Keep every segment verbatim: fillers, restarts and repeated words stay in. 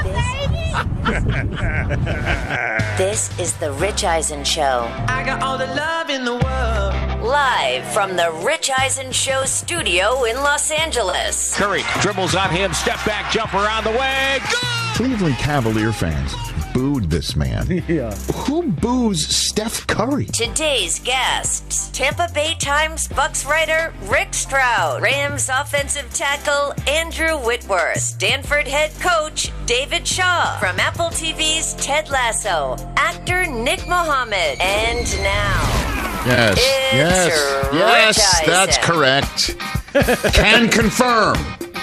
This is the Rich Eisen Show. I got all the love in the world. Live from the Rich Eisen Show studio in Los Angeles. Curry dribbles on him, step back, jumper on the way. Go! Cleveland Cavalier fans booed this man. Yeah. Who boos Steph Curry? Today's guests, Tampa Bay Times Bucks writer Rick Stroud, Rams offensive tackle Andrew Whitworth, Stanford head coach David Shaw, from Apple T V's Ted Lasso, actor Nick Mohammed, and now... Yes, it's yes, Rich yes, Eisen. that's correct. Can confirm.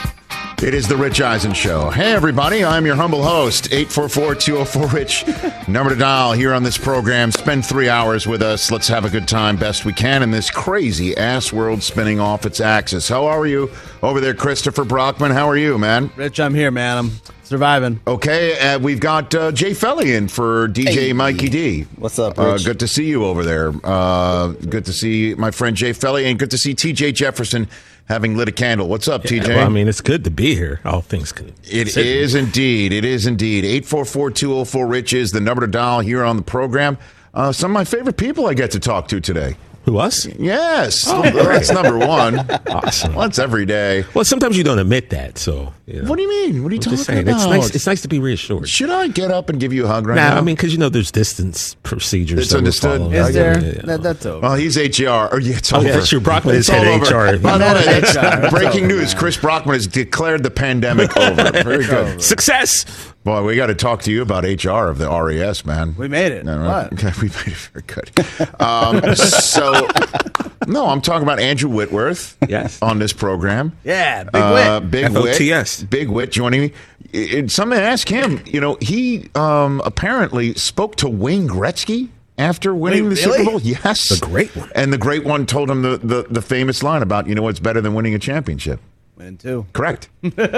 It is the Rich Eisen Show. Hey, everybody, I'm your humble host, eight four four, two oh four, RICH. Number to dial here on this program. Spend three hours with us. Let's have a good time best we can in this crazy ass world spinning off its axis. How are you over there, Christopher Brockman? How are you, man? Rich, I'm here, man. I'm surviving. Okay, uh, we've got uh, Jay Felly in for D J Hey. Mikey D. What's up, Uh, Rich? good to see you over there. Uh, good to see my friend Jay Felly, and good to see T J Jefferson having lit a candle. What's up, T J? Well, I mean, it's good to be here. All things good. It is indeed. It is indeed. eight four four, two oh four, RICH is the number to dial here on the program. Uh, some of my favorite people I get to talk to today. Who, us? Yes. Oh, that's number one. Awesome. Well, that's every day. Well, sometimes you don't admit that, so. You know. What do you mean? What are you I'm talking just saying, about? It's nice, it's nice to be reassured. Should I get up and give you a hug right Nah, now? I mean, because, you know, there's distance procedures. It's that we understood. follow. Is I there? get Yeah, yeah. That, that's over. Well, he's H R. Oh, yeah, it's Oh, over. yeah, that's true. Brockman is It's head all of H R. over. By the way, It's that's over, breaking news. man. Chris Brockman has declared the pandemic over. Very good. Success! Boy, we got to talk to you about H R of the R E S, man. We made it. No, right. What? Okay, we made it very good. Um, so, no, I'm talking about Andrew Whitworth Yes. on this program. Yeah, big Uh, win. Big F O T S. Wit. Big Wit joining me. It, something asked him, you know, he um, apparently spoke to Wayne Gretzky after winning Wait, the really? Super Bowl. Yes. The great one. And the great one told him the, the, the famous line about, you know what's better than winning a championship? Win two. Correct.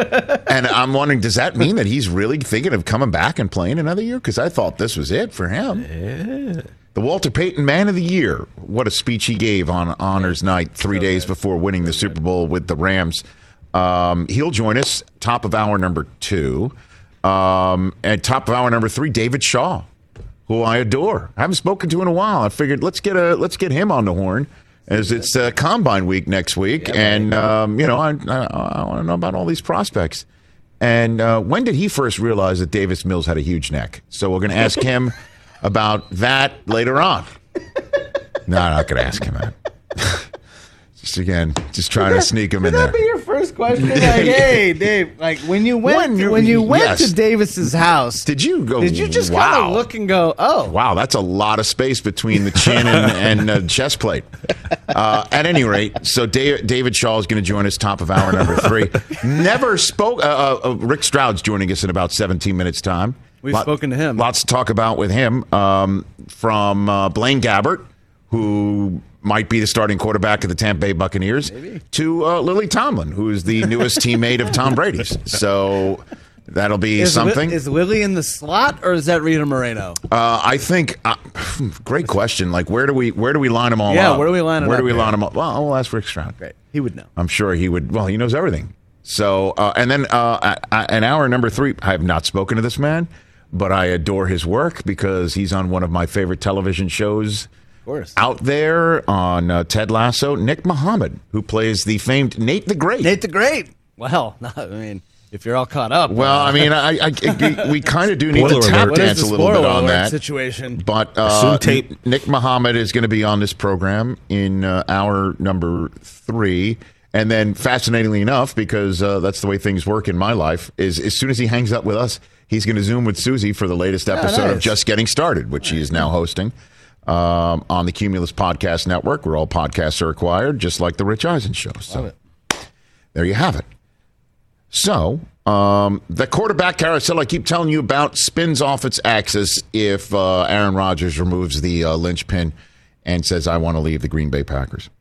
And I'm wondering, does that mean that he's really thinking of coming back and playing another year? Because I thought this was it for him. Yeah. The Walter Payton Man of the Year. What a speech he gave on Honors Night three days before winning the Super Bowl with the Rams. Um, he'll join us, top of hour number two. Um, and top of hour number three, David Shaw, who I adore. I haven't spoken to in a while. I figured let's get a let's get him on the horn, as it's uh, Combine Week next week, Yeah, and um, you know I, I, I want to know about all these prospects. And uh, when did he first realize that Davis Mills had a huge neck? So we're going to ask him about that later on. No, I'm not going to ask him that. Just again, just trying to sneak him in Would there. that be your first question? Like, hey, Dave, like when you went When you- when you went yes. to Davis's house, Did you go? did you just wow. kind of look and go, oh, Wow, that's a lot of space between the chin and, and uh, chest plate. Uh, at any rate, so Dave, David Shaw is going to join us top of hour number three. Never spoke. Uh, uh, Rick Stroud's joining us in about seventeen minutes time. We've spoken to him. Lots to talk about with him. Um, from uh, Blaine Gabbert, who might be the starting quarterback of the Tampa Bay Buccaneers, Maybe. to uh, Lily Tomlin, who is the newest teammate of Tom Brady's. So that'll be is, Li- something. is Lily in the slot or is that Rita Moreno? Uh, I think. Uh, great question. Like, where do we where do we line them all Yeah, up? where do we line it Where do up we there? line them up? Well, we'll ask Rick Stroud. Great, he would know. I'm sure he would. Well, he knows everything. So, uh, and then uh, an hour number three. I have not spoken to this man, but I adore his work because he's on one of my favorite television shows Of course. out there on uh, Ted Lasso. Nick Mohammed, who plays the famed Nate the Great. Nate the Great. Well, no, I mean, if you're all caught up. Well, uh, I mean, I, I, I we kind of do need Spoiler to tap alert. what is dance the a little bit spoiler on alert that. situation? But uh, Soon tape. Nick Mohammed is going to be on this program in uh, hour number three. And then, fascinatingly enough, because uh, that's the way things work in my life, is as soon as he hangs up with us, he's going to Zoom with Susie for the latest episode of nice. Just Getting Started, which he is now hosting um, on the Cumulus Podcast Network, where all podcasts are acquired, just like the Rich Eisen Show. So Love it. there you have it. So, um, the quarterback carousel I keep telling you about spins off its axis if uh, Aaron Rodgers removes the uh, linchpin and says, I want to leave the Green Bay Packers.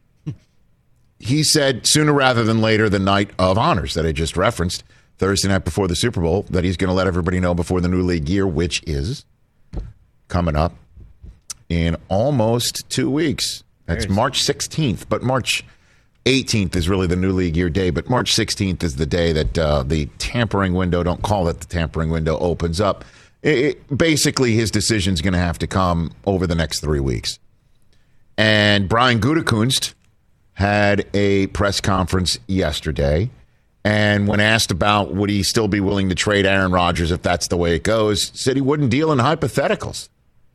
He said sooner rather than later, the night of honors that I just referenced, Thursday night before the Super Bowl, that he's going to let everybody know before the new league year, which is coming up in almost two weeks. That's March sixteenth, but March eighteenth is really the new league year day, but March sixteenth is the day that uh, the tampering window, don't call it the tampering window, opens up. It, it, basically, his decision is going to have to come over the next three weeks. And Brian Gutekunst had a press conference yesterday, and when asked about would he still be willing to trade Aaron Rodgers if that's the way it goes, said he wouldn't deal in hypotheticals.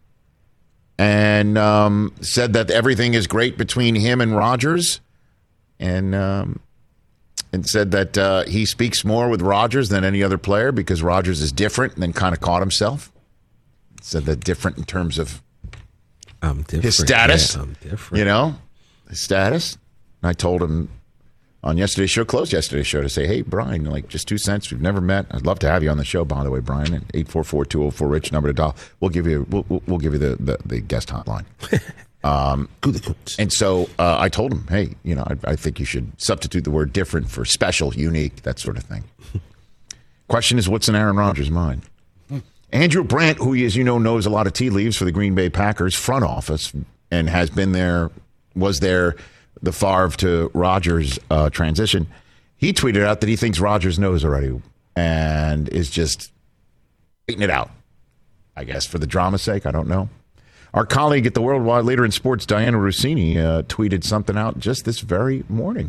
And um, said that everything is great between him and Rodgers, and um, and said that uh, he speaks more with Rodgers than any other player because Rodgers is different, and then kind of caught himself. Said that different in terms of I'm different. his status. Yeah, I'm different. You know, his status. And I told him on yesterday's show, closed yesterday's show, to say, hey, Brian, like just two cents. We've never met. I'd love to have you on the show, by the way, Brian. At eight four four, two oh four, RICH, number to dial. We'll give you we'll, we'll, we'll give you the, the, the guest hotline. Um, and so uh, I told him, hey, you know, I, I think you should substitute the word different for special, unique, that sort of thing. Question is, what's in Aaron Rodgers' mind? Andrew Brandt, who, as you know, knows a lot of tea leaves for the Green Bay Packers front office and has been there, was there, the Favre to Rodgers uh, transition. He tweeted out that he thinks Rodgers knows already and is just waiting it out, I guess, for the drama's sake. I don't know. Our colleague at the Worldwide Leader in Sports, Diana Rossini, uh, tweeted something out just this very morning.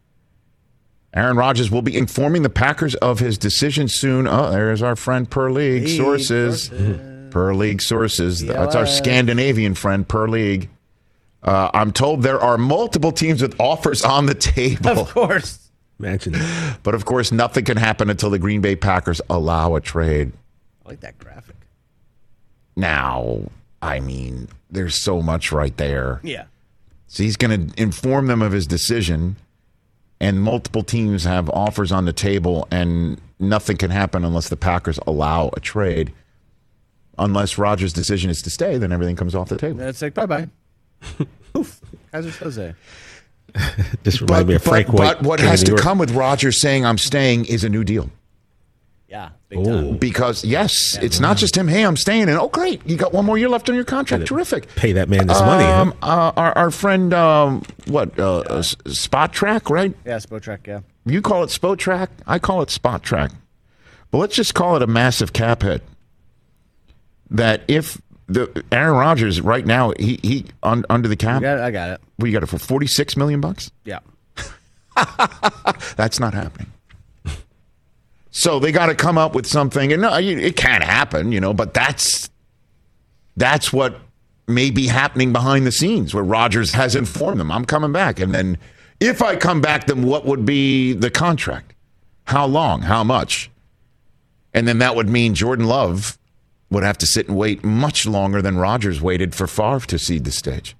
Aaron Rodgers will be informing the Packers of his decision soon. Oh, there's our friend Per League Hey, Sources. sources. Per League Sources. That's our Scandinavian friend, Per League. Uh, I'm told there are multiple teams with offers on the table. Of course. Imagine that. But, of course, nothing can happen until the Green Bay Packers allow a trade. I like that graphic. Now, I mean, there's so much right there. Yeah. So he's going to inform them of his decision, and multiple teams have offers on the table, and nothing can happen unless the Packers allow a trade. Unless Rodgers' decision is to stay, then everything comes off the table. It's like, bye-bye. Oof. Kaiser Soze. This reminds me of Frank but, White. but what King of has New to York. come with Rodgers saying I'm staying is a new deal. Yeah, big time. Because, yes, it's not just him, hey, I'm staying, and oh, great, you got one more year left on your contract. Terrific. Pay that man this money. Huh? Um, uh, our, our friend, um, what, uh, uh, Spot Track, right? Yeah, Spotrack, yeah. You call it Spot Track, I call it Spot Track. But let's just call it a massive cap hit. That if the Aaron Rodgers right now, he he un, under the cap, I got it. I got it. we got it for forty-six million bucks. Yeah. That's not happening. So they got to come up with something, and no, it can't happen, you know. But that's that's what may be happening behind the scenes, where Rodgers has informed them, "I'm coming back," and then if I come back, then what would be the contract? How long? How much? And then that would mean Jordan Love would have to sit and wait much longer than Rodgers waited for Favre to cede the stage.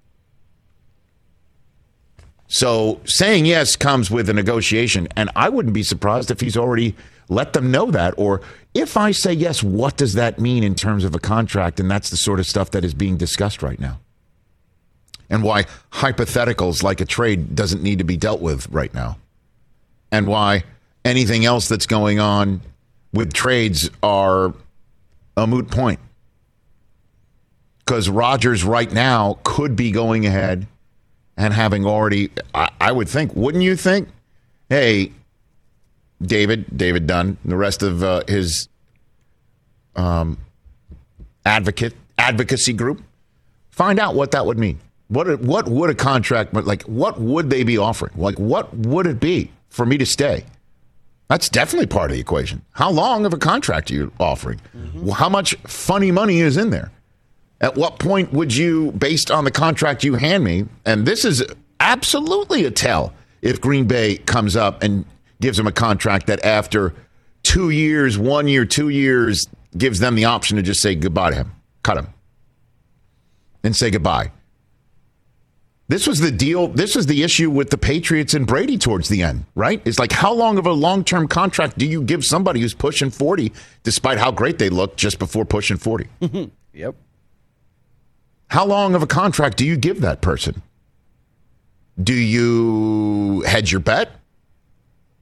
So saying yes comes with a negotiation, and I wouldn't be surprised if he's already let them know that. Or if I say yes, what does that mean in terms of a contract? And that's the sort of stuff that is being discussed right now. And why hypotheticals like a trade doesn't need to be dealt with right now. And why anything else that's going on with trades are a moot point. Because Rodgers right now could be going ahead and having already, I, I would think, wouldn't you think? Hey, David, David Dunn, the rest of uh, his um, advocate advocacy group, find out what that would mean. What what would a contract, like, what would they be offering? Like, what would it be for me to stay? That's definitely part of the equation. How long of a contract are you offering? Mm-hmm. How much funny money is in there? At what point would you, based on the contract you hand me, and this is absolutely a tell if Green Bay comes up and gives them a contract that after two years, one year, two years, gives them the option to just say goodbye to him, cut him, and say goodbye. This was the deal. This was the issue with the Patriots and Brady towards the end, right? It's like, how long of a long-term contract do you give somebody who's pushing forty, despite how great they look just before pushing forty? Yep. How long of a contract do you give that person? Do you hedge your bet?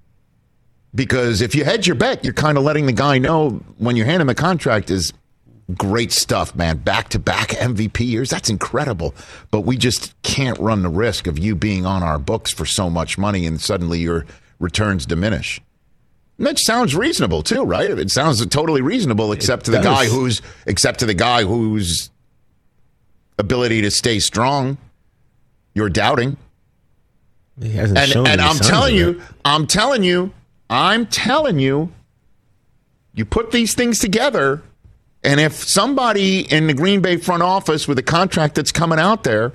Because if you hedge your bet, you're kind of letting the guy know when you hand him the contract is great stuff, man. Back-to-back M V P years. That's incredible. But we just can't run the risk of you being on our books for so much money and suddenly your returns diminish. And that sounds reasonable too, right? It sounds totally reasonable, except to the guy who's except to the guy whose ability to stay strong you're doubting. He hasn't and shown and any I'm signs telling of you, that. I'm telling you, I'm telling you, you put these things together, and if somebody in the Green Bay front office with a contract that's coming out there,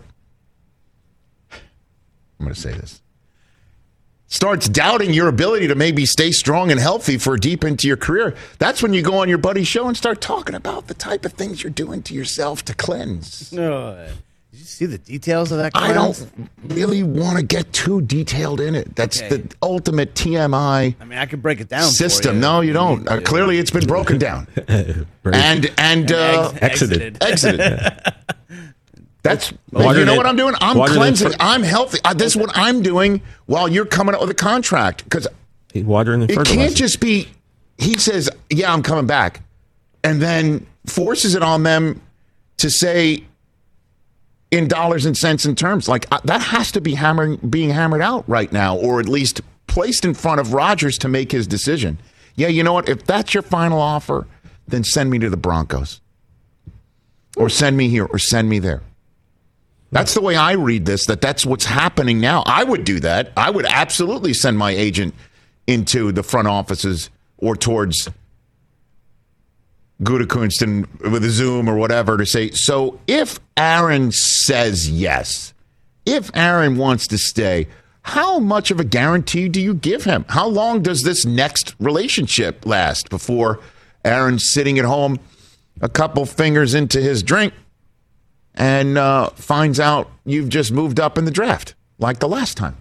I'm going to say this, starts doubting your ability to maybe stay strong and healthy for deep into your career, that's when you go on your buddy's show and start talking about the type of things you're doing to yourself to cleanse. No. Did you see the details of that I cleanse? don't really want to get too detailed in it. That's Okay. the ultimate T M I I mean, I could break it down system. for you. No, you don't. Uh, clearly, it's been broken down Very- and and uh, Ex- Exited. exited. That's Water you know it- what I'm doing. I'm water it cleansing. for- I'm healthy. Uh, this is what I'm doing while you're coming up with a contract because He's watering and it fertilizing. can't just be. He says, "Yeah, I'm coming back," and then forces it on them to say in dollars and cents and terms. Like uh, that has to be hammering, being hammered out right now, or at least placed in front of Rodgers to make his decision. Yeah, you know what? If that's your final offer, then send me to the Broncos, or send me here, or send me there. That's the way I read this. That that's what's happening now. I would do that. I would absolutely send my agent into the front offices or towards Gutekunst and with a Zoom or whatever to say, so if Aaron says yes, if Aaron wants to stay, how much of a guarantee do you give him? How long does this next relationship last before Aaron's sitting at home, a couple fingers into his drink, and uh, finds out you've just moved up in the draft like the last time?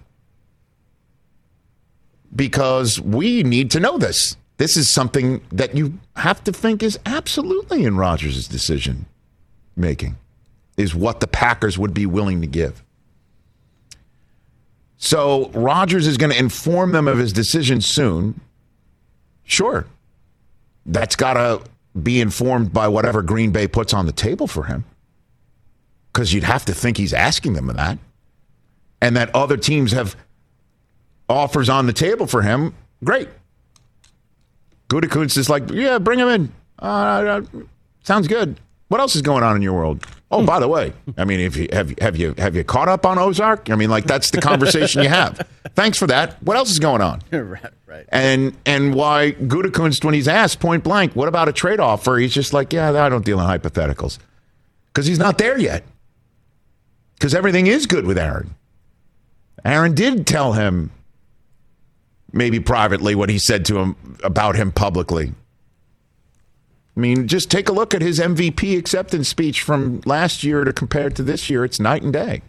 Because we need to know this. This is something that you have to think is absolutely in Rodgers' decision making, is what the Packers would be willing to give. So Rodgers is going to inform them of his decision soon. Sure. That's got to be informed by whatever Green Bay puts on the table for him, because you'd have to think he's asking them that, and that other teams have offers on the table for him. Great. Gutekunst is like, yeah, bring him in. Uh, uh, sounds good. What else is going on in your world? Oh, by the way, I mean, if you have have you have you caught up on Ozark? I mean, like that's the conversation you have. Thanks for that. What else is going on? right, right. And and why Gutekunst, when he's asked point blank, what about a trade offer? He's just like, yeah, I don't deal in hypotheticals, because he's not there yet. Because everything is good with Aaron. Aaron did tell him, maybe privately, what he said to him about him publicly. I mean, just take a look at his M V P acceptance speech from last year to compare to this year. It's night and day.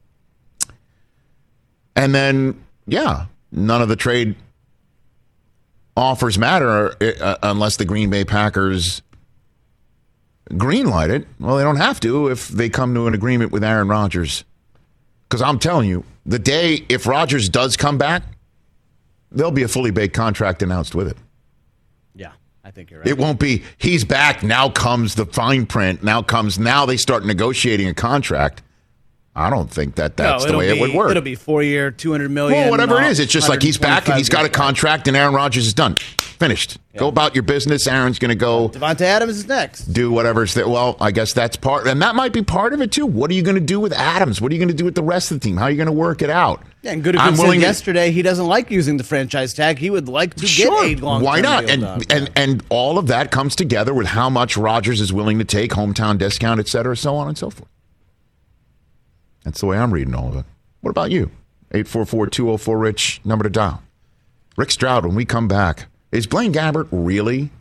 And then, yeah, none of the trade offers matter uh, unless the Green Bay Packers greenlight it. Well, they don't have to if they come to an agreement with Aaron Rodgers. Because I'm telling you, the day if Rodgers does come back, there'll be a fully baked contract announced with it. Yeah, I think you're right. It won't be, he's back, now comes the fine print, now comes, now they start negotiating a contract. I don't think that that's No, the it'll way be, it would work. It'll be four-year, two hundred million Well, whatever it uh, is, it's just like he's back and he's got a contract and Aaron Rodgers is done. Finished. Go about your business. Aaron's going to go Devontae Adams is next. do whatever's there. Well, I guess that's part, and that might be part of it too. What are you going to do with Adams? What are you going to do with the rest of the team? How are you going to work it out? Yeah, and Gutekunst I'm said willing to- yesterday he doesn't like using the franchise tag. He would like to Sure. get a long Why not? deal And done. and and all of that comes together with how much Rodgers is willing to take, hometown discount, et cetera, so on and so forth. That's the way I'm reading all of it. What about you? eight four four, two oh four, RICH, number to dial. Rick Stroud, when we come back, is Blaine Gabbert really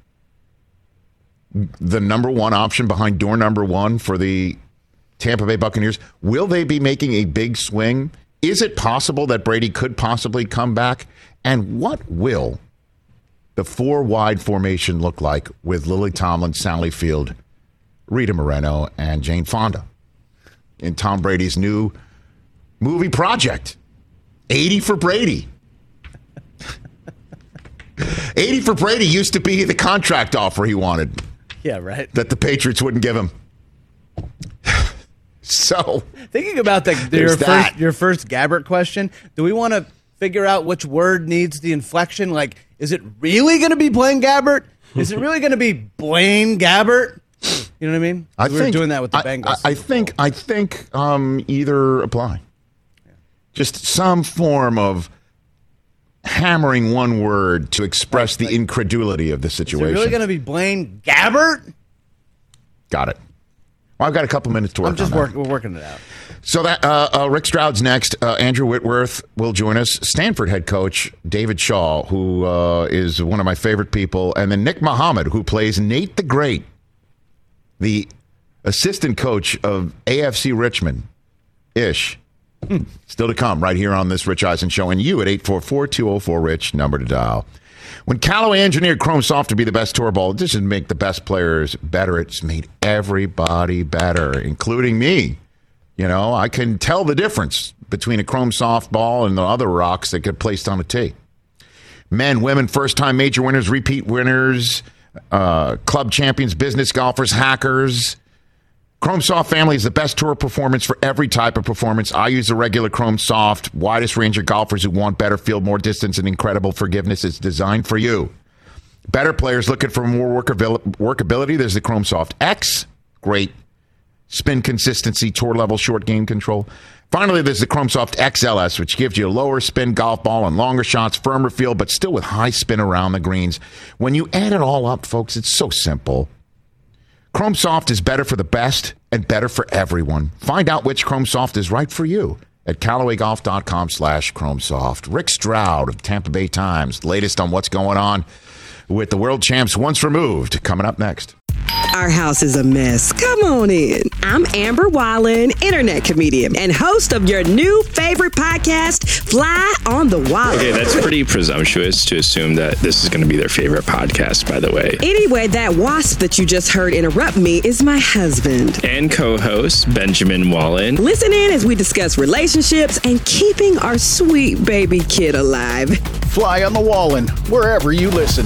the number one option behind door number one for the Tampa Bay Buccaneers? Will they be making a big swing? Is it possible that Brady could possibly come back? And what will the four-wide formation look like with Lily Tomlin, Sally Field, Rita Moreno, and Jane Fonda in Tom Brady's new movie project, eighty for Brady? eighty for Brady used to be the contract offer he wanted. Yeah, right. that the Patriots wouldn't give him. So thinking about the, your that. first your first Gabbert question, do we want to figure out which word needs the inflection? Like, is it really going to be Blaine Gabbert? Is it really going to be Blaine Gabbert? You know what I mean? I we think, were doing that with the I, Bengals. I, I think I think um, either apply. Yeah. Just some form of hammering one word to express the incredulity of the situation. Is it really going to be Blaine Gabbert? Got it. Well, I've got a couple minutes to work I'm just on work, that. We're working it out. So that uh, uh, Rick Stroud's next. Uh, Andrew Whitworth will join us. Stanford head coach David Shaw, who uh, is one of my favorite people, and then Nick Muhammad, who plays Nate the Great, the assistant coach of A F C Richmond. Ish. Still to come right here on this Rich Eisen Show. And you at eight four four, two oh four, RICH, number to dial. When Callaway engineered Chrome Soft to be the best tour ball, it doesn't make the best players better. It's made everybody better, including me. You know, I can tell the difference between a Chrome Soft ball and the other rocks that get placed on a tee. Men, women, first-time major winners, repeat winners, uh, club champions, business golfers, hackers. Chrome Soft family is the best tour performance for every type of performance. I use the regular Chrome Soft. Widest range of golfers who want better field, more distance, and incredible forgiveness. It's designed for you. Better players looking for more workabil- workability. There's the Chrome Soft X. Great spin consistency, tour level, short game control. Finally, there's the Chrome Soft X L S, which gives you a lower spin golf ball and longer shots, firmer feel, but still with high spin around the greens. When you add it all up, folks, it's so simple. Chrome Soft is better for the best and better for everyone. Find out which Chrome Soft is right for you at CallawayGolf.com slash Chrome Soft. Rick Stroud of Tampa Bay Times, latest on what's going on with the world champs once removed, coming up next. Our house is a mess. Come on in. I'm Amber Wallen, internet comedian and host of your new favorite podcast, Fly on the Wall. Okay, that's pretty presumptuous to assume that this is going to be their favorite podcast, by the way. Anyway, that wasp that you just heard interrupt me is my husband. And co-host, Benjamin Wallen. Listen in as we discuss relationships and keeping our sweet baby kid alive. Fly on the Wallen, wherever you listen.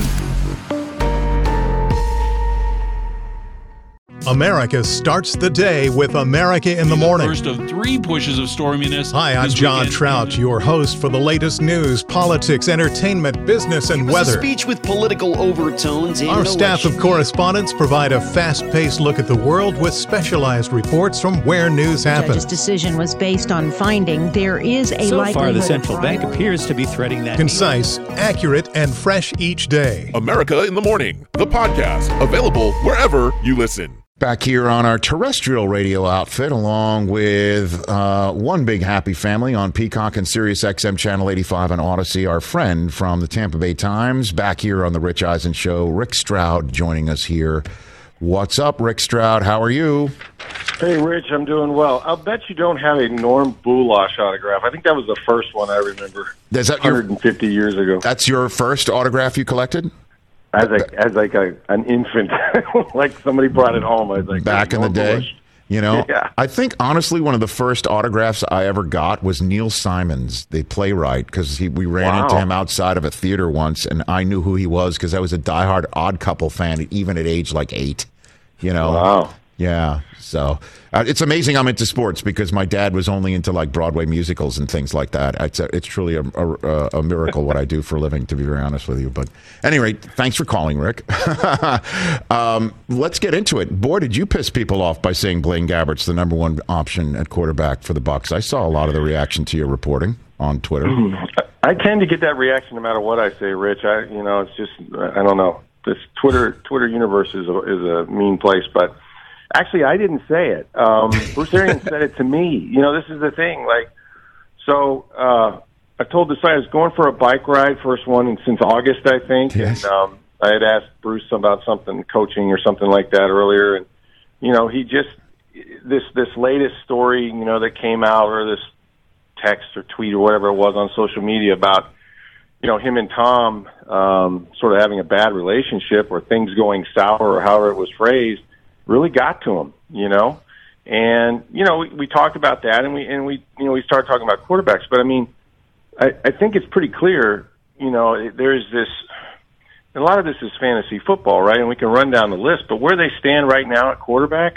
America starts the day with America in the Morning. First of three pushes of storminess. Hi, I'm John weekend. Trout, your host for the latest news, politics, entertainment, business, and It was weather. a speech with political overtones. And Our staff of correspondents provide a fast-paced look at the world with specialized reports from where news The happens. judge's decision was based on finding there is a so likelihood far, the of central fraud. bank appears to be threading that. Concise, accurate, and fresh each day. America in the Morning, the podcast, available wherever you listen. Back here on our terrestrial radio outfit, along with uh, one big happy family on Peacock and Sirius X M Channel eighty-five and Odyssey, our friend from the Tampa Bay Times, back here on the Rich Eisen Show, Rick Stroud joining us here. What's up, Rick Stroud? How are you? Hey, Rich, I'm doing well. I'll bet you don't have a Norm Bulash autograph. I think that was the first one I remember. Is that one hundred fifty your, years ago. That's your first autograph you collected? As a, as like a, an infant, like somebody brought it home. I was like, back in the day, Bulash. you know. Yeah. I think honestly, one of the first autographs I ever got was Neil Simons, the playwright, because we ran Wow. into him outside of a theater once, and I knew who he was because I was a diehard Odd Couple fan, even at age like eight. You know. Wow. Yeah. So uh, it's amazing I'm into sports because my dad was only into like Broadway musicals and things like that. It's a, it's truly a, a, a miracle what I do for a living, to be very honest with you. But anyway, thanks for calling, Rick. um, let's get into it. Boy, did you piss people off by saying Blaine Gabbert's the number one option at quarterback for the Bucs. I saw a lot of the reaction to your reporting on Twitter. I tend to get that reaction no matter what I say, Rich. I, you know, it's just, I don't know. This Twitter Twitter universe is a, is a mean place, but actually, I didn't say it. Um, Bruce Arians said it to me. You know, this is the thing. Like, so uh, I told this guy I was going for a bike ride, first one in, since August, I think. Yes. And um, I had asked Bruce about something, coaching or something like that earlier. And, you know, he just, this this latest story, you know, that came out, or this text or tweet or whatever it was on social media about, you know, him and Tom um, sort of having a bad relationship or things going sour or however it was phrased, really got to him, you know. And, you know, we, we talked about that, and we, and we, you know, we started talking about quarterbacks. But, I mean, I, I think it's pretty clear, you know, there's this a lot of this is fantasy football, right? And we can run down the list, but where they stand right now at quarterback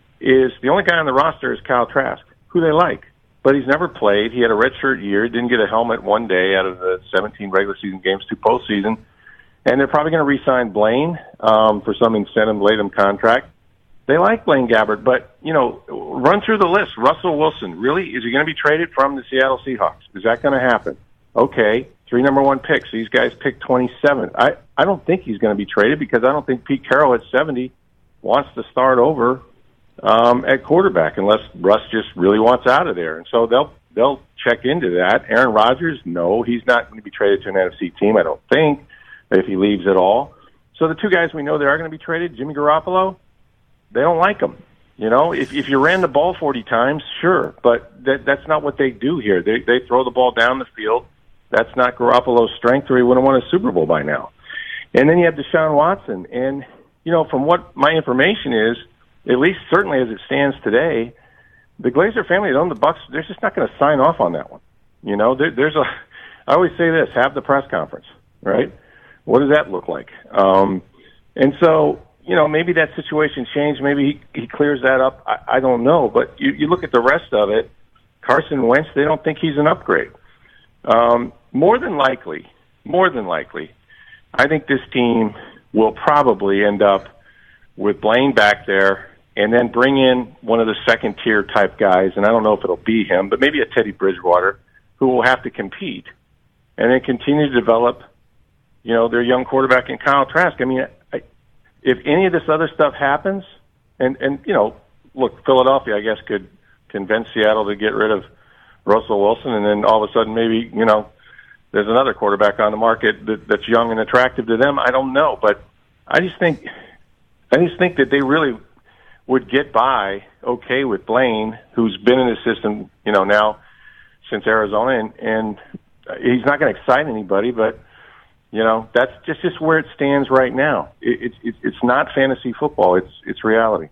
is the only guy on the roster is Kyle Trask, who they like. But he's never played. He had a redshirt year, didn't get a helmet one day out of the seventeen regular season games, two postseason. And they're probably going to re-sign Blaine um, for some incentive-laden contract. They like Blaine Gabbert, but, you know, run through the list. Russell Wilson, really? Is he going to be traded from the Seattle Seahawks? Is that going to happen? Okay, three number one picks. These guys picked twenty-seven. I, I don't think he's going to be traded because I don't think Pete Carroll at seventy wants to start over um, at quarterback unless Russ just really wants out of there. And so they'll they'll check into that. Aaron Rodgers, no, he's not going to be traded to an N F C team, I don't think, if he leaves at all. So the two guys we know that are going to be traded, Jimmy Garoppolo, they don't like him. You know, if if you ran the ball forty times, sure, but that that's not what they do here. They they throw the ball down the field. That's not Garoppolo's strength, or he wouldn't have won a Super Bowl by now. And then you have Deshaun Watson, and you know, from what my information is, at least certainly as it stands today, the Glazer family that own the Bucs, they're just not going to sign off on that one. You know, there, there's a. I always say this: have the press conference, right? What does that look like? Um, and so. You know, maybe that situation changed. Maybe he, he clears that up. I, I don't know. But you, you look at the rest of it, Carson Wentz, they don't think he's an upgrade. Um, more than likely, more than likely, I think this team will probably end up with Blaine back there and then bring in one of the second-tier type guys, and I don't know if it'll be him, but maybe a Teddy Bridgewater, who will have to compete, and then continue to develop, you know, their young quarterback in Kyle Trask. I mean, I, if any of this other stuff happens, and, and you know, look, Philadelphia, I guess, could convince Seattle to get rid of Russell Wilson, and then all of a sudden maybe, you know, there's another quarterback on the market that, that's young and attractive to them. I don't know, but I just think I just think that they really would get by okay with Blaine, who's been in the system, you know, now since Arizona, and, and he's not going to excite anybody, but you know, that's just, just where it stands right now. It, it, it's not fantasy football. It's it's reality.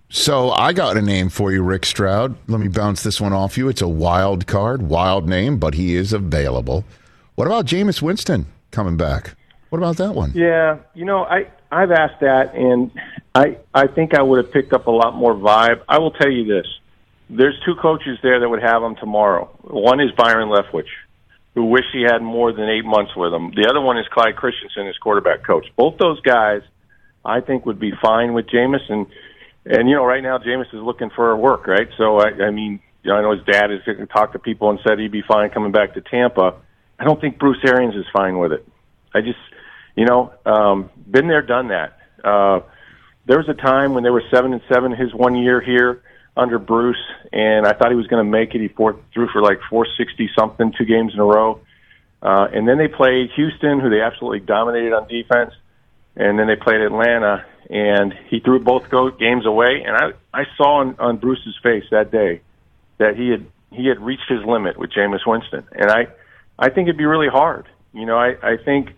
So I got a name for you, Rick Stroud. Let me bounce this one off you. It's a wild card, wild name, but he is available. What about Jameis Winston coming back? What about that one? Yeah, you know, I, I've asked that, and I I think I would have picked up a lot more vibe. I will tell you this. There's two coaches there that would have him tomorrow. One is Byron Leftwich, who wish he had more than eight months with him. The other one is Clyde Christensen, his quarterback coach. Both those guys, I think, would be fine with Jameis. And, and you know, right now Jameis is looking for work, right? So, I, I mean, you know, I know his dad has talked to people and said he'd be fine coming back to Tampa. I don't think Bruce Arians is fine with it. I just, you know, um, been there, done that. Uh, there was a time when they were seven and seven his one year here under Bruce, and I thought he was going to make it. He four, threw for like four sixty something, two games in a row. Uh, and then they played Houston, who they absolutely dominated on defense. And then they played Atlanta, and he threw both go- games away. And I, I saw on, on Bruce's face that day that he had he had reached his limit with Jameis Winston. And I, I think it'd be really hard. You know, I, I think,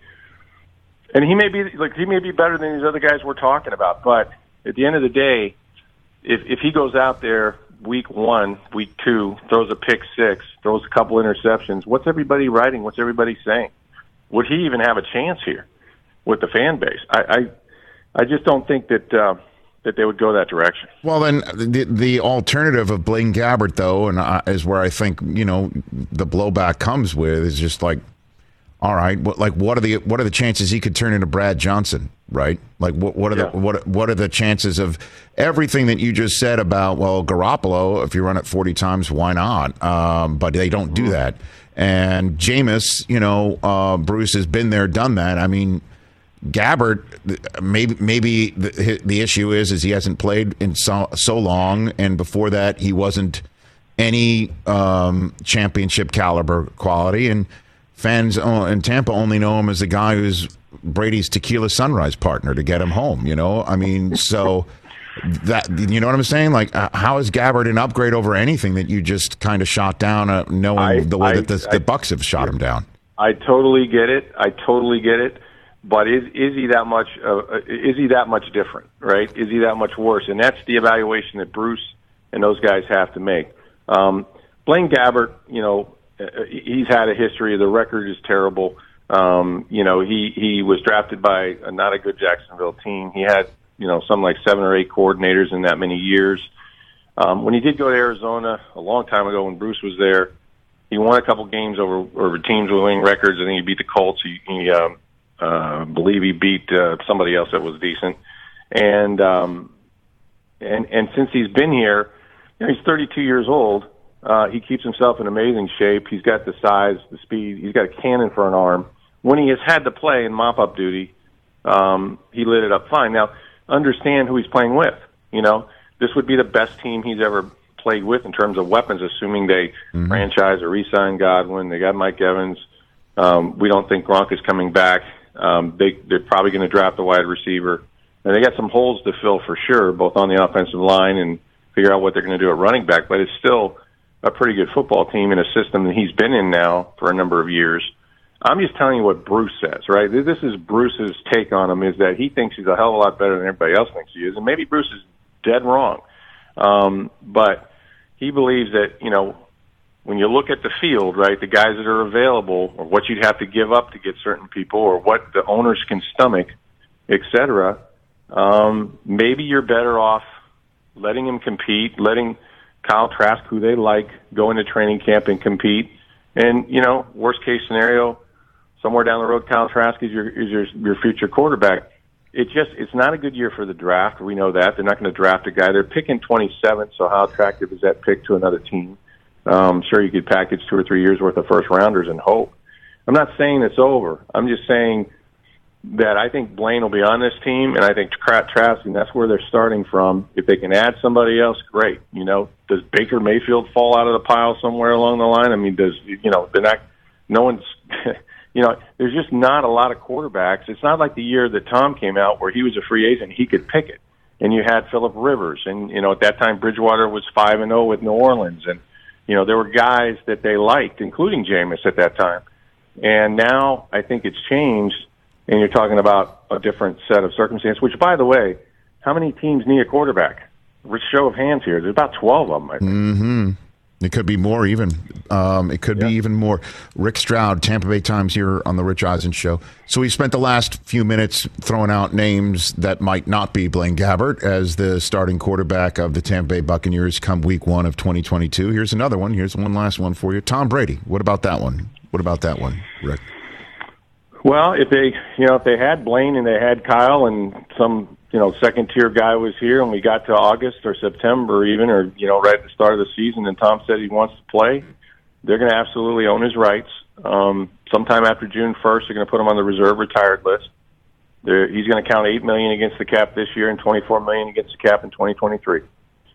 and he may be like he may be better than these other guys we're talking about. But at the end of the day, if if he goes out there week one, week two, throws a pick six, throws a couple interceptions, what's everybody writing? What's everybody saying? Would he even have a chance here with the fan base? I I, I just don't think that uh, that they would go that direction. Well, then the the alternative of Blaine Gabbert, though, and uh, is where I think, you know, the blowback comes with is just like, all right, what, like what are the what are the chances he could turn into Brad Johnson, right? Like what what are yeah. the what what are the chances of everything that you just said about, well, Garoppolo, if you run it forty times, why not? Um, but they don't do that. And Jameis, you know, uh, Bruce has been there, done that. I mean, Gabbert, maybe maybe the, the issue is is he hasn't played in so, so long, and before that he wasn't any um, championship caliber quality, and fans in Tampa only know him as the guy who's Brady's tequila sunrise partner to get him home, you know? I mean, so that, you know what I'm saying? Like, uh, how is Gabbert an upgrade over anything that you just kind of shot down, uh, knowing I, the way I, that the, I, the Bucs have shot him down? I totally get it. I totally get it. But is is he that much? Uh, is he that much different? Right? Is he that much worse? And that's the evaluation that Bruce and those guys have to make. Um, Blaine Gabbert, you know, he's had a history. The record is terrible. Um, you know, he, he was drafted by a, not a good Jacksonville team. He had, you know, something like seven or eight coordinators in that many years. Um, when he did go to Arizona a long time ago when Bruce was there, he won a couple games over, over teams with winning records. I think he beat the Colts. He, he um, uh, believe he beat uh, somebody else that was decent. And, um, and, and since he's been here, you know, he's thirty-two years old. Uh, he keeps himself in amazing shape. He's got the size, the speed. He's got a cannon for an arm. When he has had to play in mop-up duty, um, he lit it up fine. Now, understand who he's playing with. You know, this would be the best team he's ever played with in terms of weapons, assuming they mm-hmm. franchise or re-sign Godwin. They got Mike Evans. Um, we don't think Gronk is coming back. Um, they, they're probably going to draft a wide receiver. And they got some holes to fill for sure, both on the offensive line and figure out what they're going to do at running back. But it's still a pretty good football team in a system that he's been in now for a number of years. I'm just telling you what Bruce says, right? This is Bruce's take on him, is that he thinks he's a hell of a lot better than everybody else thinks he is. And maybe Bruce is dead wrong. Um, but he believes that, you know, when you look at the field, right, the guys that are available or what you'd have to give up to get certain people or what the owners can stomach, et cetera, um, maybe you're better off letting him compete, letting Kyle Trask, who they like, go into training camp and compete. And, you know, worst case scenario, somewhere down the road, Kyle Trask is your is your your future quarterback. It just it's not a good year for the draft. We know that. They're not going to draft a guy. They're picking twenty-seventh, so how attractive is that pick to another team? Um, sure, you could package two or three years worth of first rounders and hope. I'm not saying it's over. I'm just saying that I think Blaine will be on this team, and I think Trask, and that's where they're starting from. If they can add somebody else, great. You know, does Baker Mayfield fall out of the pile somewhere along the line? I mean, does, you know, they're not, no one's, you know, there's just not a lot of quarterbacks. It's not like the year that Tom came out where he was a free agent, he could pick it. And you had Phillip Rivers, and, you know, at that time Bridgewater was five and oh with New Orleans, and, you know, there were guys that they liked, including Jameis at that time. And now I think it's changed. And you're talking about a different set of circumstances, which, by the way, how many teams need a quarterback? Show of hands here. There's about twelve of them, I think. Mm-hmm. It could be more even. Um, it could yeah. be even more. Rick Stroud, Tampa Bay Times here on the Rich Eisen Show. So we spent the last few minutes throwing out names that might not be Blaine Gabbert as the starting quarterback of the Tampa Bay Buccaneers come week one of twenty twenty-two. Here's another one. Here's one last one for you. Tom Brady. What about that one? What about that one, Rick? Well, if they, you know, if they had Blaine and they had Kyle and some, you know, second tier guy was here and we got to August or September even, or, you know, right at the start of the season and Tom said he wants to play, they're going to absolutely own his rights. Um, sometime after June first, they're going to put him on the reserve retired list. They're, he's going to count eight million dollars against the cap this year and twenty-four million dollars against the cap in twenty twenty-three.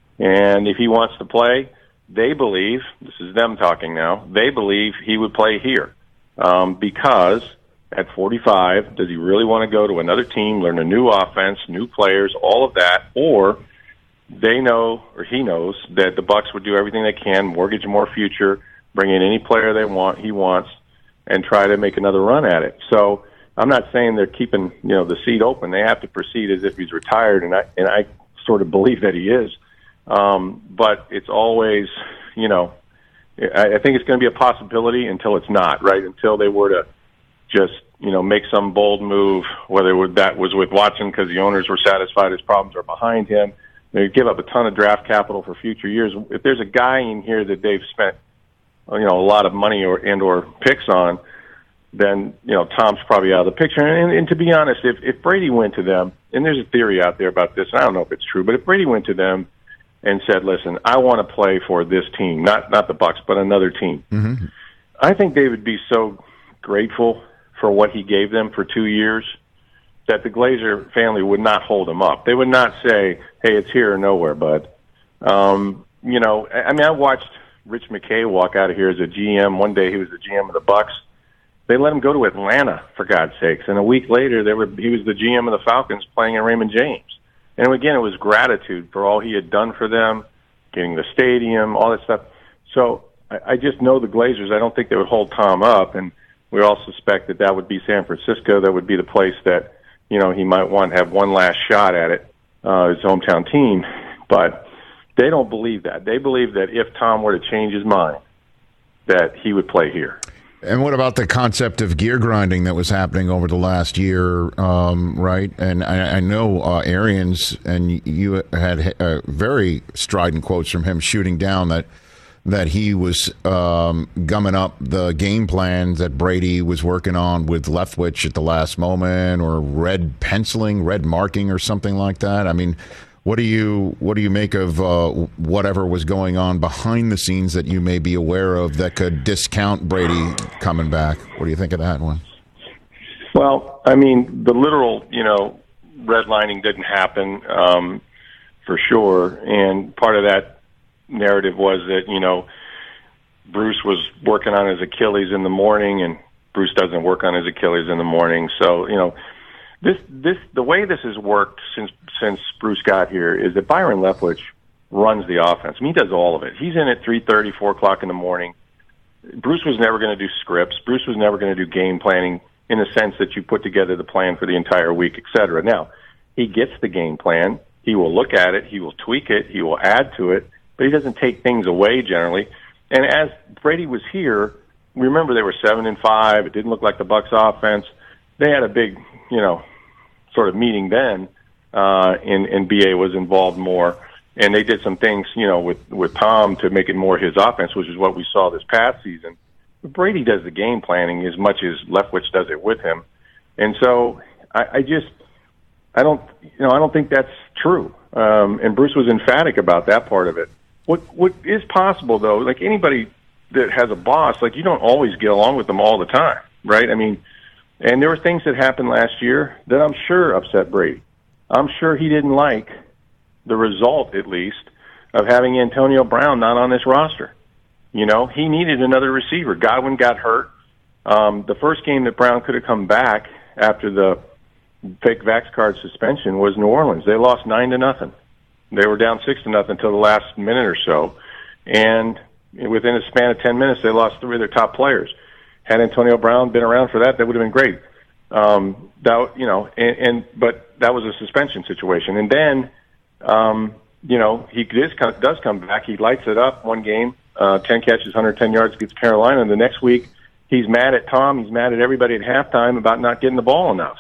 And if he wants to play, they believe, this is them talking now, they believe he would play here um, because at forty-five, does he really want to go to another team, learn a new offense, new players, all of that, or they know, or he knows, that the Bucs would do everything they can, mortgage more future, bring in any player they want, he wants, and try to make another run at it. So I'm not saying they're keeping, you know, the seat open. They have to proceed as if he's retired, and I and I sort of believe that he is. Um, but it's always, you know, I, I think it's going to be a possibility until it's not, right? Until they were to just, you know, make some bold move, whether that was with Watson because the owners were satisfied his problems are behind him. They give up a ton of draft capital for future years. If there's a guy in here that they've spent, you know, a lot of money or and or picks on, then, you know, Tom's probably out of the picture. And, and to be honest, if, if Brady went to them, and there's a theory out there about this, and I don't know if it's true, but if Brady went to them and said, listen, I want to play for this team, not not the Bucs, but another team, mm-hmm. I think they would be so grateful for what he gave them for two years that the Glazer family would not hold him up. They would not say, hey, it's here or nowhere, bud. Um, you know, I mean, I watched Rich McKay walk out of here as a G M. One day he was the G M of the Bucs. They let him go to Atlanta, for God's sakes. And a week later, they were, he was the G M of the Falcons playing in Raymond James. And again, it was gratitude for all he had done for them, getting the stadium, all that stuff. So I, I just know the Glazers. I don't think they would hold Tom up. And we all suspect that that would be San Francisco. That would be the place that, you know, he might want to have one last shot at it, uh, his hometown team. But they don't believe that. They believe that if Tom were to change his mind, that he would play here. And what about the concept of gear grinding that was happening over the last year, um, right? And I, I know uh, Arians, and you had uh, very strident quotes from him shooting down that that he was um, gumming up the game plans that Brady was working on with Leftwich at the last moment, or red penciling, red marking, or something like that. I mean, what do you what do you make of uh, whatever was going on behind the scenes that you may be aware of that could discount Brady coming back? What do you think of that one? Well, I mean, the literal, you know, redlining didn't happen um, for sure, and part of that narrative was that, you know, Bruce was working on his Achilles in the morning, and Bruce doesn't work on his Achilles in the morning. So, you know, this this the way this has worked since since Bruce got here is that Byron Leftwich runs the offense. I mean, he does all of it. He's in at three thirty, four o'clock in the morning. Bruce was never going to do scripts. Bruce was never going to do game planning in the sense that you put together the plan for the entire week, et cetera. Now, he gets the game plan. He will look at it. He will tweak it. He will add to it. But he doesn't take things away generally. And as Brady was here, remember they were seven and five. It didn't look like the Bucs offense. They had a big, you know, sort of meeting then, uh, and, and B A was involved more. And they did some things, you know, with, with Tom to make it more his offense, which is what we saw this past season. But Brady does the game planning as much as Leftwich does it with him. And so I, I just, I don't, you know, I don't think that's true. Um, and Bruce was emphatic about that part of it. What what is possible, though, like anybody that has a boss, like you don't always get along with them all the time, right? I mean, and there were things that happened last year that I'm sure upset Brady. I'm sure he didn't like the result, at least, of having Antonio Brown not on this roster. You know, he needed another receiver. Godwin got hurt. Um, the first game that Brown could have come back after the fake Vax card suspension was New Orleans. They lost nine to nothing. They were down six to nothing until the last minute or so, and within a span of ten minutes, they lost three of their top players. Had Antonio Brown been around for that, that would have been great. Um, that you know, and, and but that was a suspension situation. And then, um, you know, he does does come back. He lights it up one game, uh, ten catches, one hundred ten yards against Carolina. And the next week, he's mad at Tom. He's mad at everybody at halftime about not getting the ball enough.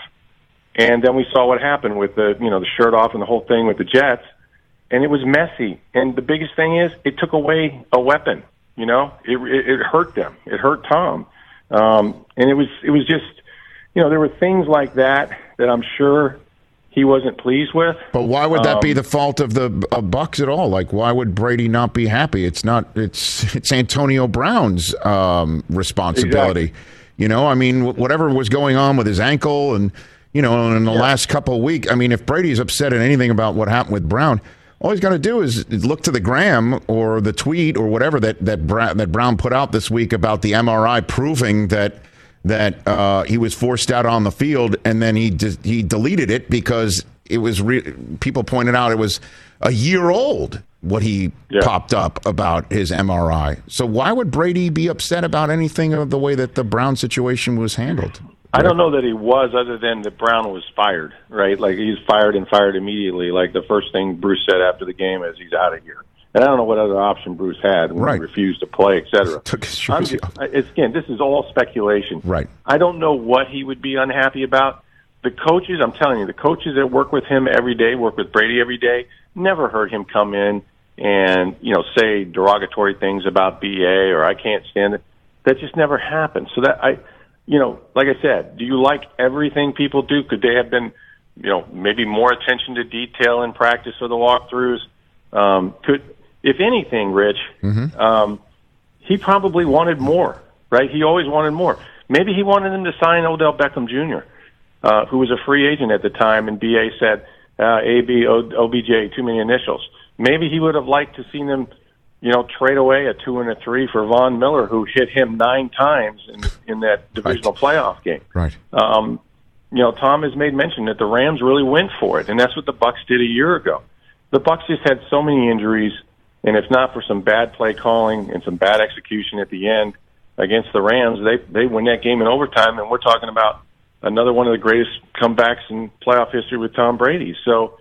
And then we saw what happened with the you know the shirt off and the whole thing with the Jets. And it was messy. And the biggest thing is it took away a weapon. You know, it, it, it hurt them. It hurt Tom. Um, and it was it was just, you know, there were things like that that I'm sure he wasn't pleased with. But why would that um, be the fault of the uh, Bucs at all? Like, why would Brady not be happy? It's not. It's it's Antonio Brown's um, responsibility. Exactly. You know, I mean, whatever was going on with his ankle, and you know, in the yeah. last couple of weeks, I mean, if Brady's upset at anything about what happened with Brown, all he's got to do is look to the gram or the tweet or whatever that that Brown, that Brown put out this week about the M R I proving that that uh, he was forced out on the field, and then he de- he deleted it because it was re- people pointed out it was a year old what he yeah. popped up about his M R I. So why would Brady be upset about anything of the way that the Brown situation was handled? I don't know that he was, other than that Brown was fired, right? Like, he's fired and fired immediately. Like, the first thing Bruce said after the game is he's out of here. And I don't know what other option Bruce had when right. he refused to play, et cetera. Took his I'm just, it's, again, this is all speculation. Right. I don't know what he would be unhappy about. The coaches, I'm telling you, the coaches that work with him every day, work with Brady every day, never heard him come in and, you know, say derogatory things about B A or I can't stand it. That just never happened. So that I... You know, like I said, do you like everything people do? Could they have been, you know, maybe more attention to detail in practice or the walkthroughs? Um, could, if anything, Rich, mm-hmm. um, he probably wanted more, right? He always wanted more. Maybe he wanted them to sign Odell Beckham Junior, uh, who was a free agent at the time, and B A said, uh, A B, O B J, too many initials. Maybe he would have liked to see them, you know, trade away a two and a three for Von Miller, who hit him nine times in, in that divisional right. playoff game. Right. Um, you know, Tom has made mention that the Rams really went for it, and that's what the Bucs did a year ago. The Bucs just had so many injuries, and if not for some bad play calling and some bad execution at the end against the Rams, they they win that game in overtime, and we're talking about another one of the greatest comebacks in playoff history with Tom Brady. So,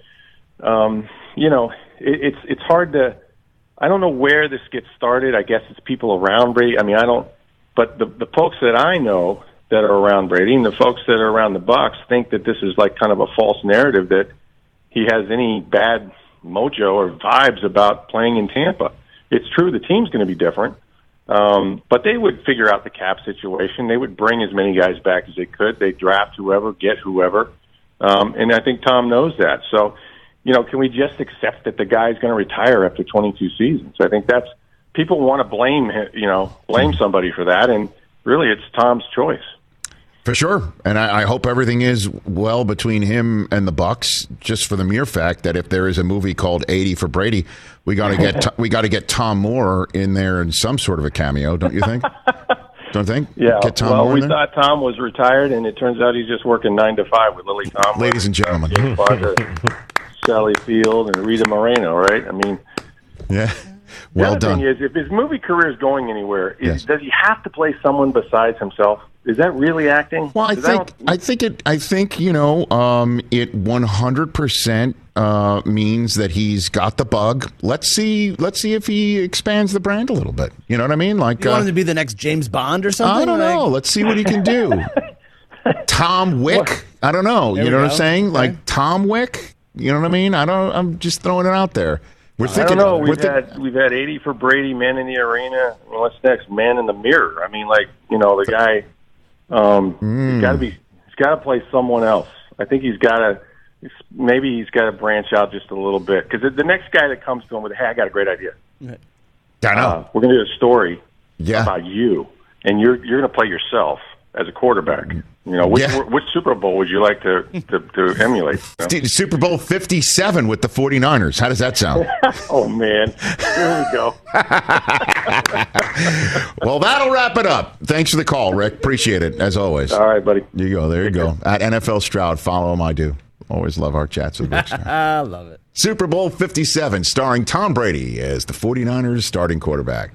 um, you know, it, it's it's hard to. I don't know where this gets started. I guess it's people around Brady. I mean, I don't but the the folks that I know that are around Brady and the folks that are around the Bucs think that this is like kind of a false narrative that he has any bad mojo or vibes about playing in Tampa. It's true the team's going to be different, um, but they would figure out the cap situation. They would bring as many guys back as they could. They'd draft whoever, get whoever, um, and I think Tom knows that. So, you know, can we just accept that the guy's going to retire after twenty-two seasons? I think that's people want to blame you know blame somebody for that, and really it's Tom's choice. For sure, and I, I hope everything is well between him and the Bucs. Just for the mere fact that if there is a movie called eighty for Brady, we got to get we got to get Tom Moore in there in some sort of a cameo, don't you think? Don't you think? Yeah. Get Tom well, Moore we in there? thought Tom was retired, and it turns out he's just working nine to five with Lily Tomlin, ladies and gentlemen, Sally Field, and Rita Moreno. Right? I mean, yeah. The Well other done. thing is, if his movie career is going anywhere, is, Yes. does he have to play someone besides himself? Is that really acting? Well, I 'Cause think don't- I think it I think you know um, it one hundred percent uh, means that he's got the bug. Let's see let's see if he expands the brand a little bit. You know what I mean? Like You uh, want him to be the next James Bond or something? I don't Like- know. Let's see what he can do. Tom Wick. I don't know. There you we know what go. I'm saying? Okay. Like Tom Wick. You know what I mean? I don't. I'm just throwing it out there. We're I thinking. don't know. we're We've thi- had we've had eighty for Brady, Man in the Arena. Well, what's next? Man in the Mirror. I mean, like you know, the guy. Um, Mm. He's got to be. He's got to play someone else. I think he's got to. Maybe he's got to branch out just a little bit because the next guy that comes to him with, "Hey, I got a great idea. I know. Uh, we're going to do a story Yeah. about you, and you're you're going to play yourself as a quarterback. You know, which Yeah. which Super Bowl would you like to to, to emulate? You know? Super Bowl fifty-seven with the forty-niners. How does that sound? Oh man, here we go. Well, that'll wrap it up. Thanks for the call, Rick. Appreciate it, as always. All right, buddy. You go. There you go. At N F L Stroud, follow him. I do. Always love our chats with Rick Stroud. I love it. Super Bowl fifty-seven, starring Tom Brady as the forty-niners starting quarterback.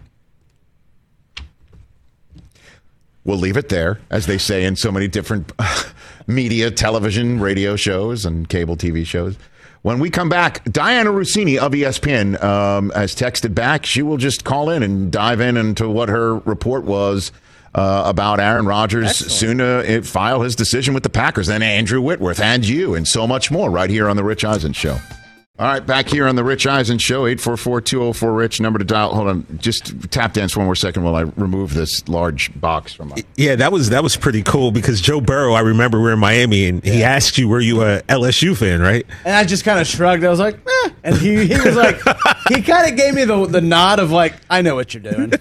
We'll leave it there, as they say in so many different media, television, radio shows, and cable T V shows. When we come back, Diana Rossini of E S P N um, has texted back. She will just call in and dive in into what her report was uh, about Aaron Rodgers Excellent. soon to file his decision with the Packers, and Andrew Whitworth, and you, and so much more right here on The Rich Eisen Show. All right, back here on The Rich Eisen Show, eight four four, two oh four, RICH, number to dial. Hold on, just tap dance one more second while I remove this large box from my... Yeah, that was that was pretty cool because Joe Burrow, I remember we were in Miami and he asked you, were you a L S U fan, right? And I just kind of shrugged. I was like, eh. And he, he was like, he kind of gave me the the nod of like, I know what you're doing.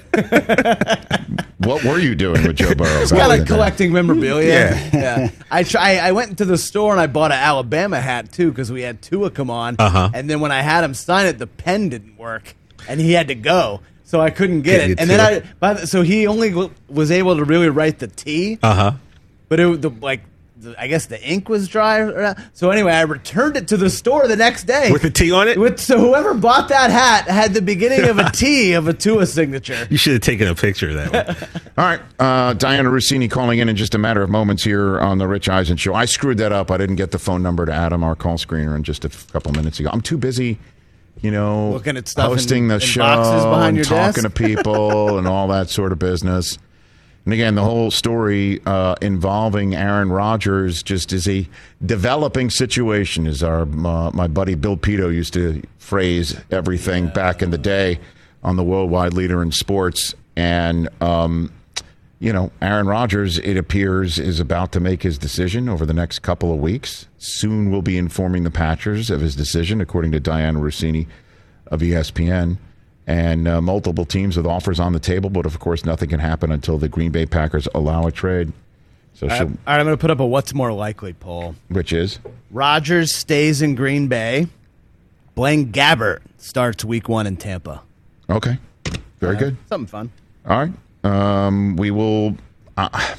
What were you doing with Joe Burrow? Just kind of collecting memorabilia. Yeah. yeah. I try. I went into the store and I bought an Alabama hat too because we had Tua come on. Uh-huh. And then when I had him sign it, the pen didn't work, and he had to go, so I couldn't get Couldn't it. get And to then it. I, by the, so he only w- was able to really write the T, Uh huh. but it the like. the- I guess the ink was dry. Or not. So anyway, I returned it to the store the next day With the T on it? With, so whoever bought that hat had the beginning of a T of a Tua signature. You should have taken a picture of that one. All right, uh, Diana Rossini calling in in just a matter of moments here on the Rich Eisen Show. I screwed that up. I didn't get the phone number to Adam, our call screener, in just a f- couple minutes ago. I'm too busy, you know, Looking at stuff hosting in- the in show boxes behind and your talking desk. to people and all that sort of business. And again, the whole story uh, involving Aaron Rodgers just is a developing situation, as our uh, my buddy Bill Pito used to phrase everything yeah. back in the day on the Worldwide Leader in Sports. And, um, you know, Aaron Rodgers, it appears, is about to make his decision over the next couple of weeks. Soon we'll be informing the Packers of his decision, according to Diana Rossini of E S P N. And uh, multiple teams with offers on the table, but of course nothing can happen until the Green Bay Packers allow a trade. So, All right, she'll, all right, I'm going to put up a what's more likely poll. which is Rodgers stays in Green Bay. Blaine Gabbert starts week one in Tampa. okay, very Uh, good. Something fun. All right, um, we will. Uh,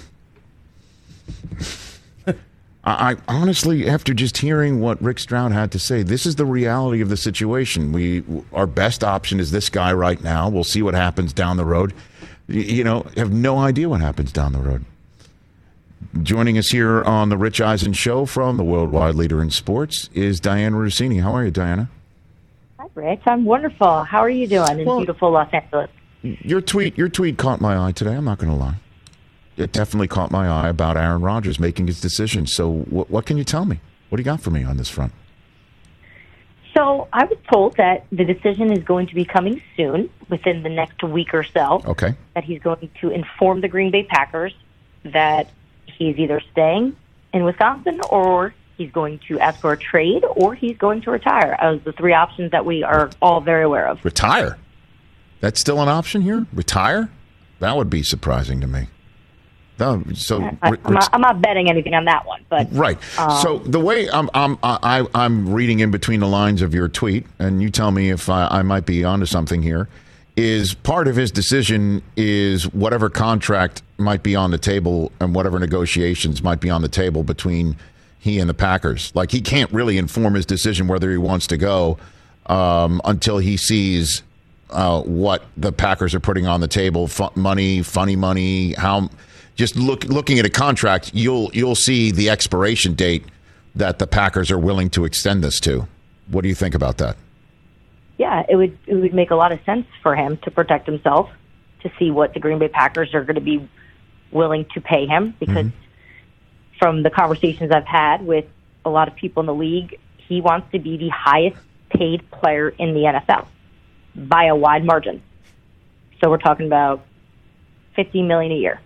I, I honestly, after just hearing what Rick Stroud had to say, this is the reality of the situation. We our best option is this guy right now. We'll see what happens down the road. You, you know, have no idea what happens down the road. Joining us here on the Rich Eisen Show from the Worldwide Leader in Sports is Diana Rossini. How are you, Diana? Hi, Rich. I'm wonderful. How are you doing in Well, beautiful Los Angeles? Your tweet, your tweet caught my eye today. I'm not going to lie. it definitely caught my eye about Aaron Rodgers making his decision. So what, what can you tell me? What do you got for me on this front? So I was told that the decision is going to be coming soon, within the next week or so. Okay. That he's going to inform the Green Bay Packers that he's either staying in Wisconsin or he's going to ask for a trade or he's going to retire, as the three options that we are all very aware of. Retire? That's still an option here? Retire? That would be surprising to me. No, so I, I'm, not, I'm not betting anything on that one, but right. Um, so the way I'm, I'm, I, I'm reading in between the lines of your tweet, and you tell me if I, I might be onto something here, is part of his decision is whatever contract might be on the table and whatever negotiations might be on the table between he and the Packers. Like, he can't really inform his decision whether he wants to go um, until he sees uh, what the Packers are putting on the table, F- money, funny money, how. Just look, looking at a contract, you'll you'll see the expiration date that the Packers are willing to extend this to. What do you think about that? Yeah, it would it would make a lot of sense for him to protect himself, to see what the Green Bay Packers are going to be willing to pay him. Because mm-hmm. from the conversations I've had with a lot of people in the league, he wants to be the highest paid player in the N F L by a wide margin. So we're talking about fifty million dollars a year.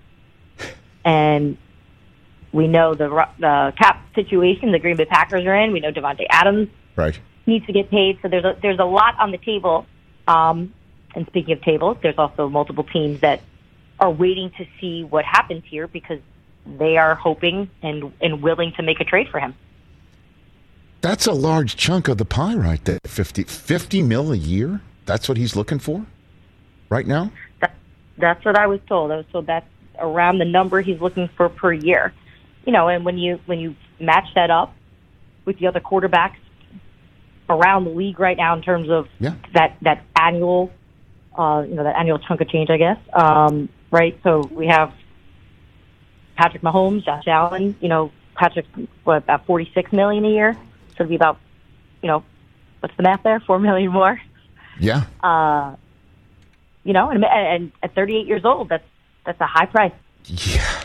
And we know the the cap situation the Green Bay Packers are in. We know Devontae Adams right. needs to get paid. So there's a, there's a lot on the table. Um, and speaking of tables, there's also multiple teams that are waiting to see what happens here because they are hoping and, and willing to make a trade for him. That's a large chunk of the pie right there. fifty, fifty mil a year? That's what he's looking for right now? That, that's what I was told. I was told that's around the number he's looking for per year. You know, and when you when you match that up with the other quarterbacks around the league right now in terms of yeah. that that annual, uh, you know, that annual chunk of change, I guess. Um, right. So we have Patrick Mahomes, Josh Allen. You know, Patrick what about forty-six million a year. So it'd be about, you know, what's the math there? Four million more. Yeah. Uh, you know, and, and at thirty-eight years old, that's that's a high price. Yeah.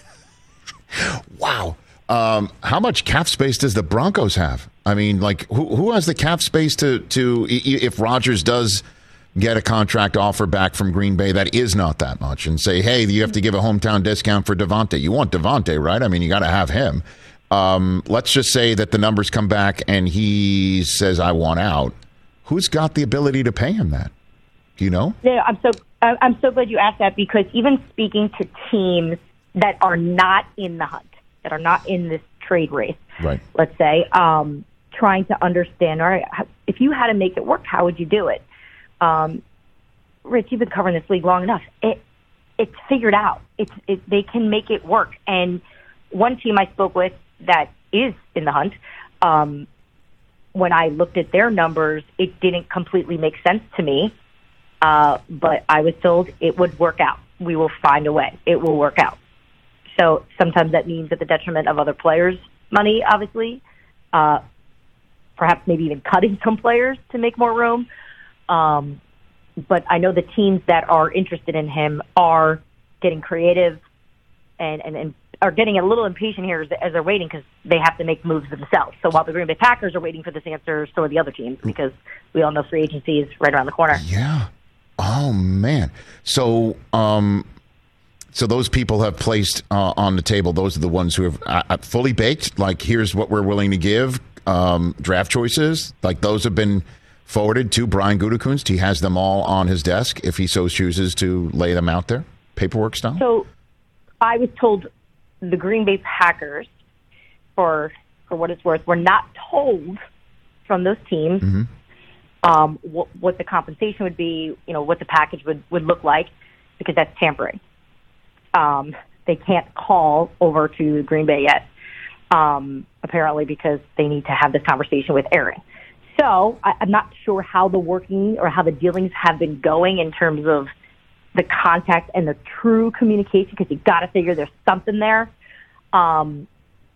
Wow. Um, how much cap space does the Broncos have? I mean, like, who who has the cap space to, to if Rodgers does get a contract offer back from Green Bay that is not that much and say, hey, you have to give a hometown discount for Devontae. You want Devontae, right? I mean, you got to have him. Um, let's just say that the numbers come back and he says, I want out. Who's got the ability to pay him that? Do you know? Yeah, I'm so I'm so glad you asked that because even speaking to teams that are not in the hunt, that are not in this trade race, right? Let's say, um, trying to understand, all right, if you had to make it work, how would you do it? Um, Rich, you've been covering this league long enough. It it's figured out. It's it, they can make it work. And one team I spoke with that is in the hunt. Um, when I looked at their numbers, it didn't completely make sense to me. Uh, but I was told it would work out. We will find a way. It will work out. So sometimes that means at the detriment of other players' money, obviously. Uh, perhaps maybe even cutting some players to make more room. Um, but I know the teams that are interested in him are getting creative and, and, and are getting a little impatient here as, as they're waiting because they have to make moves themselves. So while the Green Bay Packers are waiting for this answer, so are the other teams because we all know free agency is right around the corner. Yeah. Oh, man. So um, so those people have placed uh, on the table, those are the ones who have uh, fully baked, like here's what we're willing to give, um, draft choices, like those have been forwarded to Brian Gutekunst. He has them all on his desk if he so chooses to lay them out there, paperwork style. So I was told the Green Bay Packers, for for what it's worth, were not told from those teams mm-hmm. um, what, what the compensation would be, you know, what the package would, would look like, because that's tampering. Um, they can't call over to Green Bay yet, um, apparently, because they need to have this conversation with Aaron. So I, I'm not sure how the working or how the dealings have been going in terms of the contact and the true communication, because you got to figure there's something there. Um,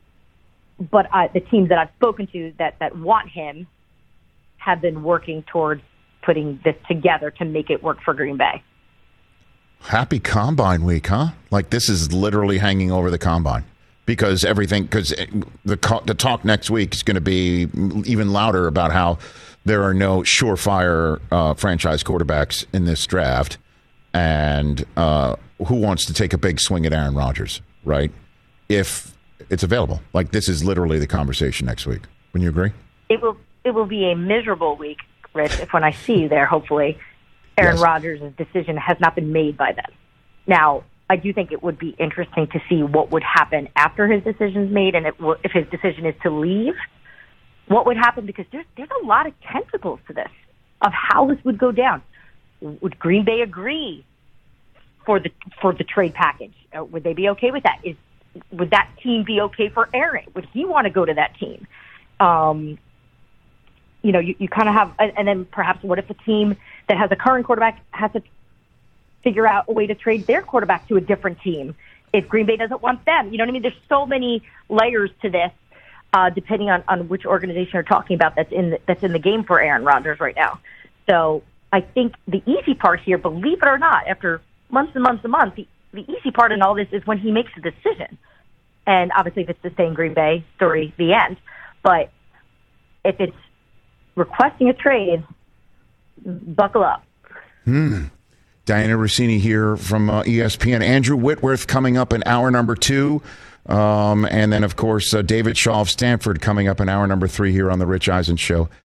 but I, the teams that I've spoken to that, that want him have been working towards putting this together to make it work for Green Bay. Happy Combine Week, huh? Like this is literally hanging over the Combine because everything, because the, the talk next week is going to be even louder about how there are no surefire uh, franchise quarterbacks in this draft. And uh, who wants to take a big swing at Aaron Rodgers, right? If it's available. Like, this is literally the conversation next week. Wouldn't you agree? It will It will be a miserable week, Rich, if when I see you there, hopefully, Aaron yes. Rodgers' decision has not been made by then. Now, I do think it would be interesting to see what would happen after his decision's made, and it will, if his decision is to leave, what would happen, because there's, there's a lot of tentacles to this, of how this would go down. Would Green Bay agree for the for the trade package? Uh, would they be okay with that? Is would that team be okay for Aaron? Would he want to go to that team? Um, you know, you, you kind of have, and then perhaps what if a team that has a current quarterback has to figure out a way to trade their quarterback to a different team if Green Bay doesn't want them? You know what I mean? There's so many layers to this, uh, depending on, on which organization you're talking about that's in the, that's in the game for Aaron Rodgers right now. So I think the easy part here, believe it or not, after months and months and months, the, the easy part in all this is when he makes a decision. And obviously, if it's to stay in Green Bay, story, the end. But if it's requesting a trade, buckle up. Hmm. Diana Rossini here from uh, E S P N. Andrew Whitworth coming up in hour number two. Um, and then, of course, uh, David Shaw of Stanford coming up in hour number three here on The Rich Eisen Show.